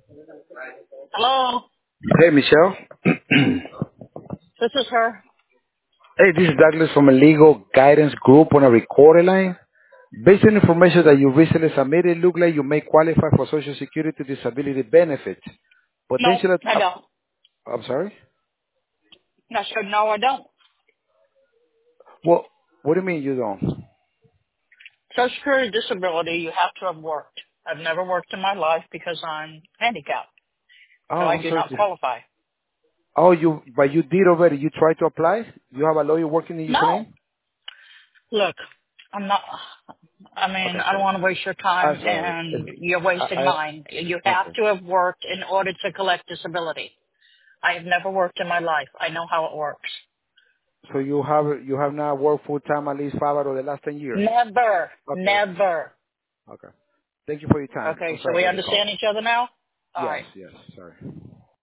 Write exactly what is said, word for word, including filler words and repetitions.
Hello, Hey, Michelle. this is her. Hey, this is Douglas from a legal guidance group on a recorded line. Based on information that you recently submitted, it look like you may qualify for Social Security disability benefits. No, Potential, I uh, don't. I'm sorry? I said, no, I don't. Well, what do you mean you don't? Social Security disability, you have to have worked. I've never worked in my life because I'm handicapped, Oh, so I I'm do sorry. not To, qualify. oh, you, but you did already. You tried to apply? You have a lawyer working in your No, name? look, I'm not. I mean, Okay, I don't sorry. want to waste your time, I'm sorry. and It's, you're I, wasting I, mine. You have okay. to have worked in order to collect disability. I have never worked in my life. I know how it works. So you have, you have not worked full time at least five out of the last ten years? Never, Okay, okay. never. Okay. Thank you for your time. I'm Okay, so sorry we about the call. understand each other now? All Yes, right. yes, sorry.